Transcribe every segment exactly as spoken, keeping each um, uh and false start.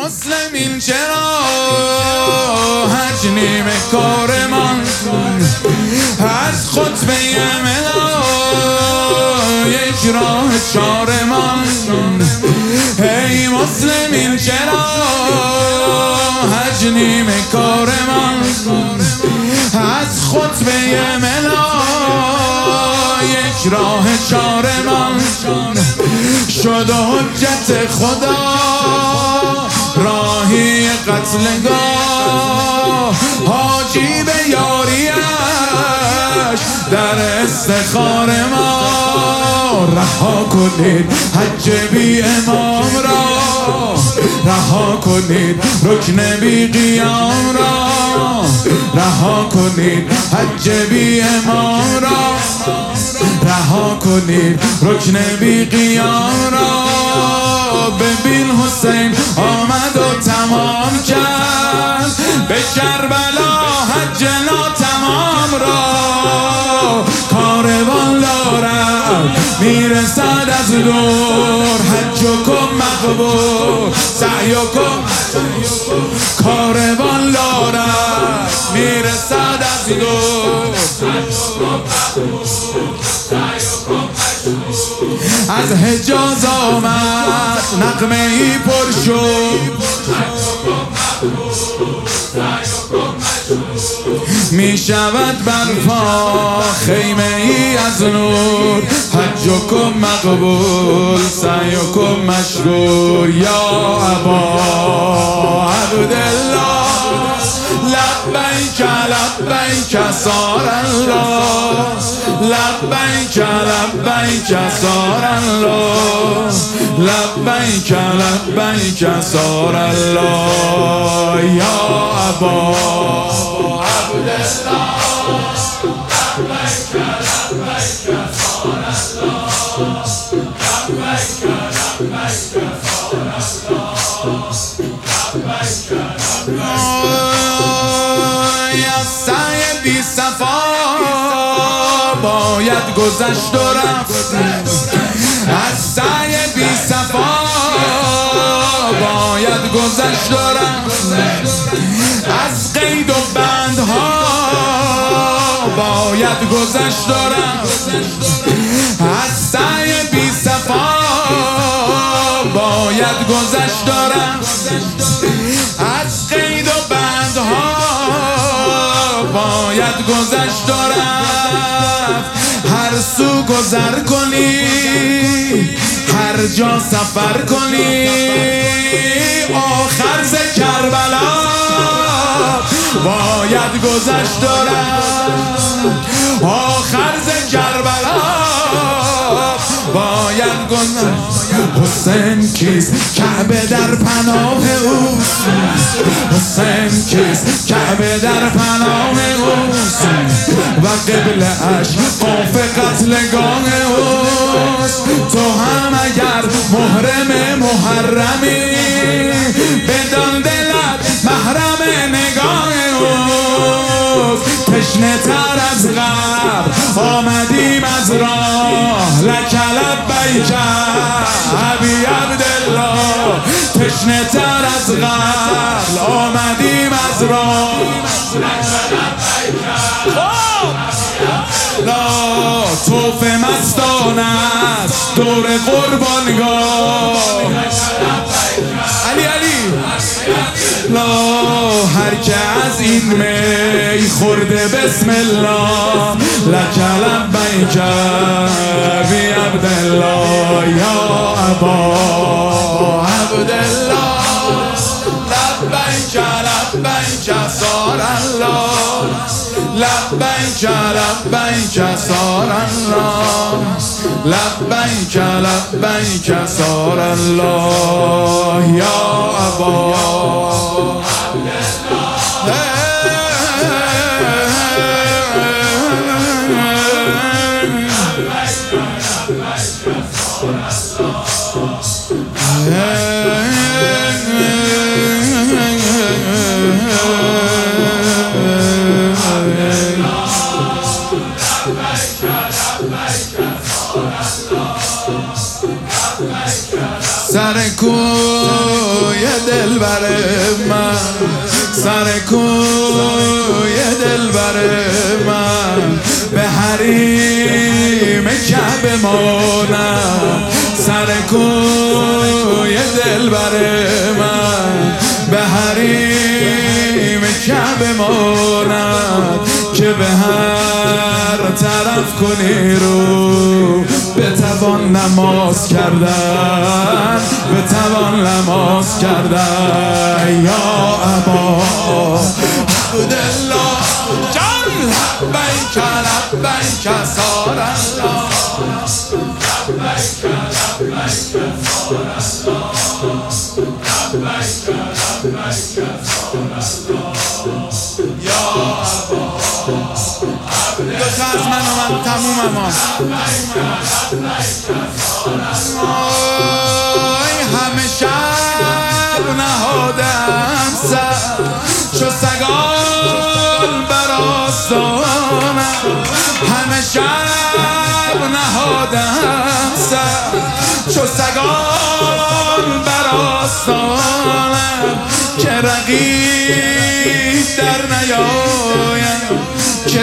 مسلمین چرا حج نیمه کارمان، از خطبه ملا یک راه چارمان. ای مسلمین چرا حج نیمه کارمان، از خطبه ملا یک راه چارمان. شد حجت خدا راهی قتلگاه، حاجی به یاریش در استخار ما. رها کنید حج بی امام را، رها کنید رکن بی قیام را، رها کنید حج بی امام را، رها کنید رکن بی قیام را. ببین حسین آمد و تمام کرد به کربلا حج ناتمام را. کاروان دارد میرسد از دور، حجکم مقبول سعیکم. کاروان دارد میرسد از دور، از حجاز آمد نغمه ای پر شد. می شود برپا خیمه ای از نور، حجکم مقبول سعیکم مشکور. یا ابا عبدالله لبیک لبیک صار الله، لبیک لبیک صار الله، لبیک لبیک صار الله. یا ابا عبدالله لبیک لبیک صار الله، لبیک لبیک صار الله. سعی بی صفا باید گذشت و رفت، از سعی بی صفا باید گذشت و رفت. از قید و بندها باید گذشت و رفت، از سعی بی صفا باید گذشت و رفت. از قید و بندها باید گذشت و رفت. هر سو گذر کنی، هر جا سفر کنی، آخر ز کربلا باید گذشت و رفت. آخر ز کربلا باید گذشت. حسین کیست کعبه در پناه اوست، حسین کیست کعبه در پناه اوست، و قبله اش قاف قتلگاه اوست. تو هم اگر محرم محرمی، بدان دلت محرم نگاه اوست. تشنه تر از قبل آمدیم از راه، لک لبیک ابی عبدالله. تشنه تر از قبل آمدیم از راه، لا توف مستان است دور قربانگاه. علی علی لا هر که از این می خورده بسم الله، لک لبیک بی عبدالله. یا ابا عبدالله لبیک لبیک صار الله، لبیک لبیک صار الله، لبیک لبیک صار الله. یا ابا سر کوی دلبر من، سر کوی دلبر من، به حریم کعبه مانم، سر کوی دلبر من، به حریم کعبه مانم، که به هر طرف کنی رو بتوان نماز کردن، بتوان نماز کردن. یا ابا عبدالله جان لبیک لبیک سار الله، لبیک لبیک سار الله، لبیک لبیک سار الله. یا ابا دو تا از من و من تموم ما همه شب نهادم سر چو سگان بر آستانم، همه شب نهادم سر چو سگان بر آستانم، که رقیب در نیایم، که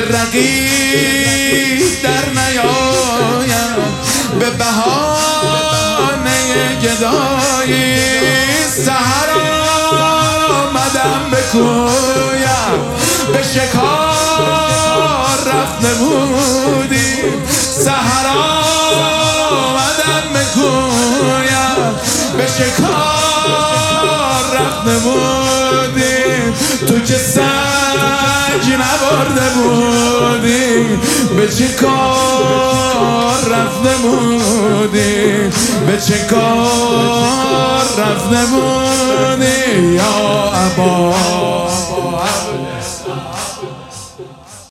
رقیب در نیایم، به بهانه گدایی سحر آمدم به کویم، به شکار رفت نمودیم، سحر آمدم به کویم، به شکار رفت نمودیم، تو که سنگ نبرده بودی، به چه کار رفت نمودی، به چه کار رفت نمودی. یا ابا